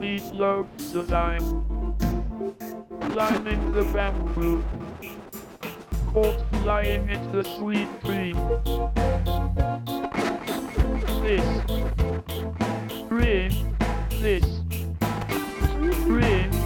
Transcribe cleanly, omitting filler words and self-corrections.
sweet love sublime, climbing the bamboo, caught flying into the sweet dream. This dream, this dream.